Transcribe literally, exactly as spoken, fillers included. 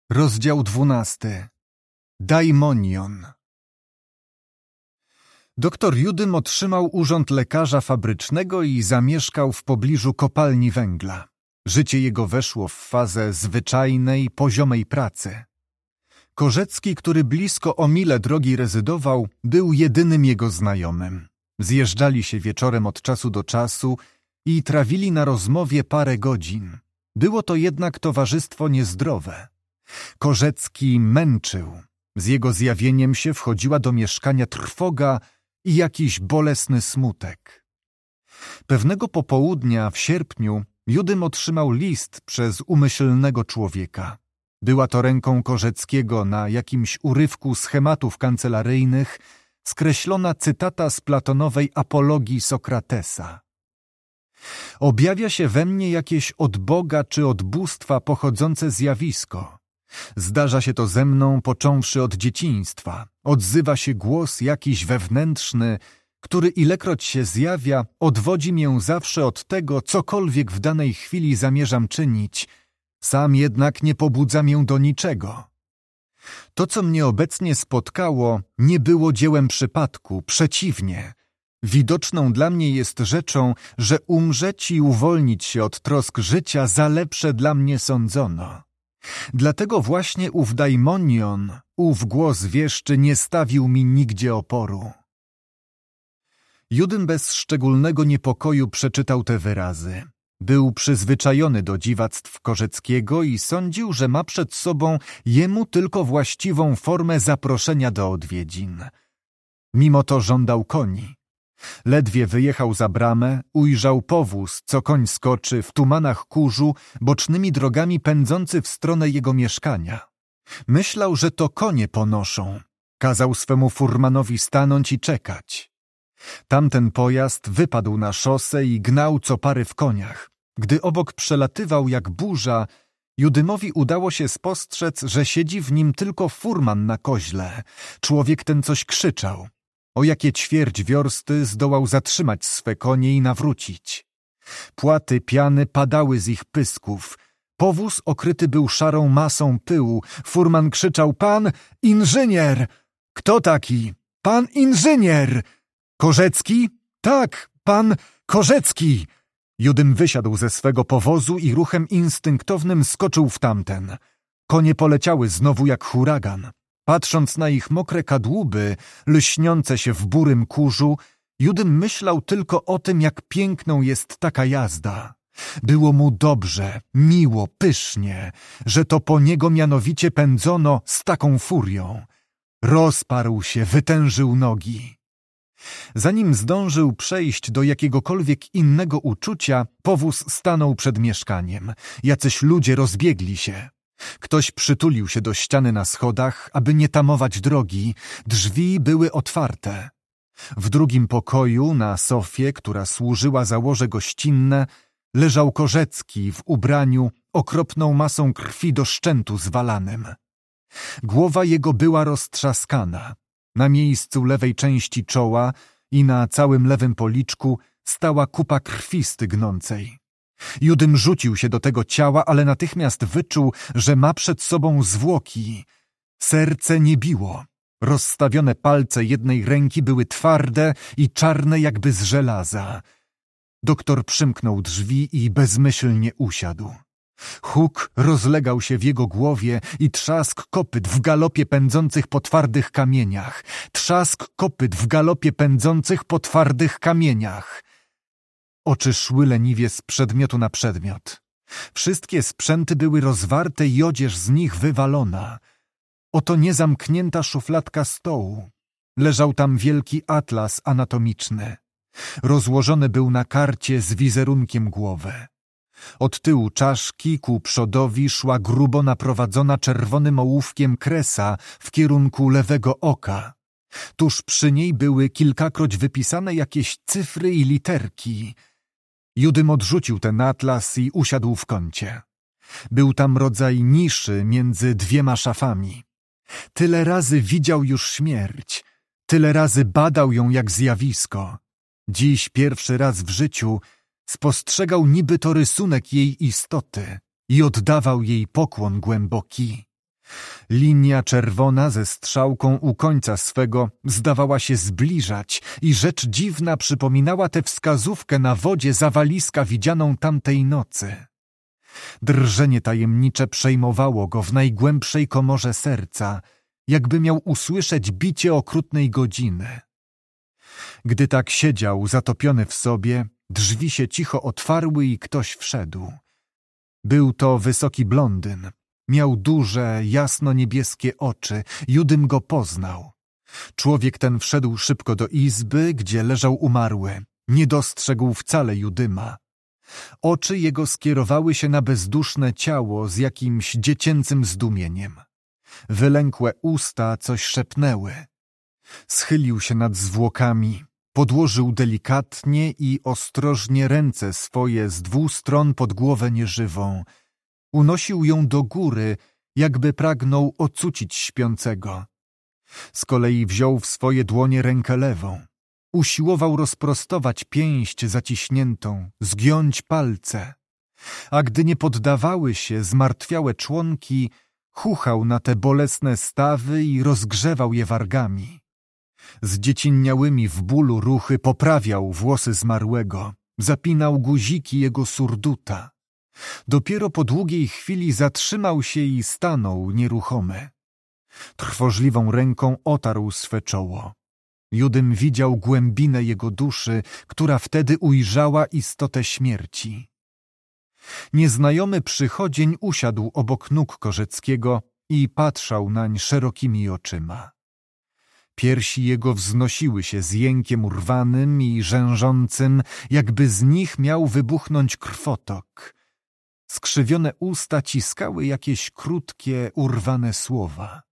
Rozdział dwunasty. Daimonion. Doktor Judym otrzymał urząd lekarza fabrycznego i zamieszkał w pobliżu kopalni węgla. Życie jego weszło w fazę zwyczajnej, poziomej pracy. Korzecki, który blisko o milę drogi rezydował, był jedynym jego znajomym. Zjeżdżali się wieczorem od czasu do czasu i trawili na rozmowie parę godzin. Było to jednak towarzystwo niezdrowe. Korzecki męczył. Z jego zjawieniem się wchodziła do mieszkania trwoga i jakiś bolesny smutek. Pewnego popołudnia w sierpniu Judym otrzymał list przez umyślnego człowieka. Była to ręką Korzeckiego na jakimś urywku schematów kancelaryjnych skreślona cytata z platonowej apologii Sokratesa. Objawia się we mnie jakieś od Boga czy od bóstwa pochodzące zjawisko. Zdarza się to ze mną począwszy od dzieciństwa. Odzywa się głos jakiś wewnętrzny, który ilekroć się zjawia, odwodzi mię zawsze od tego, cokolwiek w danej chwili zamierzam czynić. Sam jednak nie pobudza mię do niczego. To, co mnie obecnie spotkało, nie było dziełem przypadku, przeciwnie. Widoczną dla mnie jest rzeczą, że umrzeć i uwolnić się od trosk życia za lepsze dla mnie sądzono. Dlatego właśnie ów daimonion, ów głos wieszczy nie stawił mi nigdzie oporu. Judym bez szczególnego niepokoju przeczytał te wyrazy. Był przyzwyczajony do dziwactw Korzeckiego i sądził, że ma przed sobą jemu tylko właściwą formę zaproszenia do odwiedzin. Mimo to żądał koni. Ledwie wyjechał za bramę, ujrzał powóz, co koń skoczy, w tumanach kurzu, bocznymi drogami pędzący w stronę jego mieszkania. Myślał, że to konie ponoszą. Kazał swemu furmanowi stanąć i czekać. Tamten pojazd wypadł na szosę i gnał co pary w koniach. Gdy obok przelatywał jak burza, Judymowi udało się spostrzec, że siedzi w nim tylko furman na koźle. Człowiek ten coś krzyczał. O jakie ćwierć wiorsty zdołał zatrzymać swe konie i nawrócić. Płaty piany padały z ich pysków. Powóz okryty był szarą masą pyłu. Furman krzyczał: „Pan inżynier!” „Kto taki?” „Pan inżynier!” „Korzecki?” „Tak, pan Korzecki!” Judym wysiadł ze swego powozu i ruchem instynktownym skoczył w tamten. Konie poleciały znowu jak huragan. Patrząc na ich mokre kadłuby, lśniące się w burym kurzu, Judym myślał tylko o tym, jak piękną jest taka jazda. Było mu dobrze, miło, pysznie, że to po niego mianowicie pędzono z taką furią. Rozparł się, wytężył nogi. Zanim zdążył przejść do jakiegokolwiek innego uczucia, powóz stanął przed mieszkaniem. Jacyś ludzie rozbiegli się. Ktoś przytulił się do ściany na schodach, aby nie tamować drogi. Drzwi były otwarte. W drugim pokoju, na sofie, która służyła za łoże gościnne, leżał Korzecki w ubraniu okropną masą krwi do szczętu zwalanym. Głowa jego była roztrzaskana. Na miejscu lewej części czoła i na całym lewym policzku stała kupa krwi stygnącej. Judym rzucił się do tego ciała, ale natychmiast wyczuł, że ma przed sobą zwłoki. Serce nie biło. Rozstawione palce jednej ręki były twarde i czarne jakby z żelaza. Doktor przymknął drzwi i bezmyślnie usiadł. Huk rozlegał się w jego głowie i trzask kopyt w galopie pędzących po twardych kamieniach. Trzask kopyt w galopie pędzących po twardych kamieniach. Oczy szły leniwie z przedmiotu na przedmiot. Wszystkie sprzęty były rozwarte i odzież z nich wywalona. Oto niezamknięta szufladka stołu. Leżał tam wielki atlas anatomiczny. Rozłożony był na karcie z wizerunkiem głowy. Od tyłu czaszki ku przodowi szła grubo naprowadzona czerwonym ołówkiem kresa w kierunku lewego oka. Tuż przy niej były kilkakroć wypisane jakieś cyfry i literki. Judym odrzucił ten atlas i usiadł w kącie. Był tam rodzaj niszy między dwiema szafami. Tyle razy widział już śmierć, tyle razy badał ją jak zjawisko. Dziś pierwszy raz w życiu spostrzegał niby to rysunek jej istoty i oddawał jej pokłon głęboki. Linia czerwona ze strzałką u końca swego zdawała się zbliżać i rzecz dziwna przypominała tę wskazówkę na wodzie zawaliska widzianą tamtej nocy. Drżenie tajemnicze przejmowało go w najgłębszej komorze serca, jakby miał usłyszeć bicie okrutnej godziny. Gdy tak siedział, zatopiony w sobie, drzwi się cicho otwarły i ktoś wszedł. Był to wysoki blondyn. Miał duże, jasno-niebieskie oczy. Judym go poznał. Człowiek ten wszedł szybko do izby, gdzie leżał umarły. Nie dostrzegł wcale Judyma. Oczy jego skierowały się na bezduszne ciało z jakimś dziecięcym zdumieniem. Wylękłe usta coś szepnęły. Schylił się nad zwłokami, podłożył delikatnie i ostrożnie ręce swoje z dwóch stron pod głowę nieżywą. Unosił ją do góry, jakby pragnął ocucić śpiącego. Z kolei wziął w swoje dłonie rękę lewą. Usiłował rozprostować pięść zaciśniętą, zgiąć palce. A gdy nie poddawały się zmartwiałe członki, chuchał na te bolesne stawy i rozgrzewał je wargami. Zdziecinniałymi w bólu ruchy poprawiał włosy zmarłego, zapinał guziki jego surduta. Dopiero po długiej chwili zatrzymał się i stanął nieruchomy. Trwożliwą ręką otarł swe czoło. Judym widział głębinę jego duszy, która wtedy ujrzała istotę śmierci. Nieznajomy przychodzień usiadł obok nóg Korzeckiego i patrzał nań szerokimi oczyma. Piersi jego wznosiły się z jękiem urwanym i rzężącym, jakby z nich miał wybuchnąć krwotok. Skrzywione usta ciskały jakieś krótkie, urwane słowa.